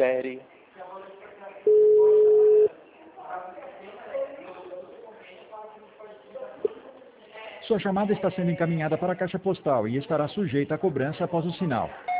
série. Sua chamada está sendo encaminhada para a caixa postal e estará sujeita a cobrança após o sinal.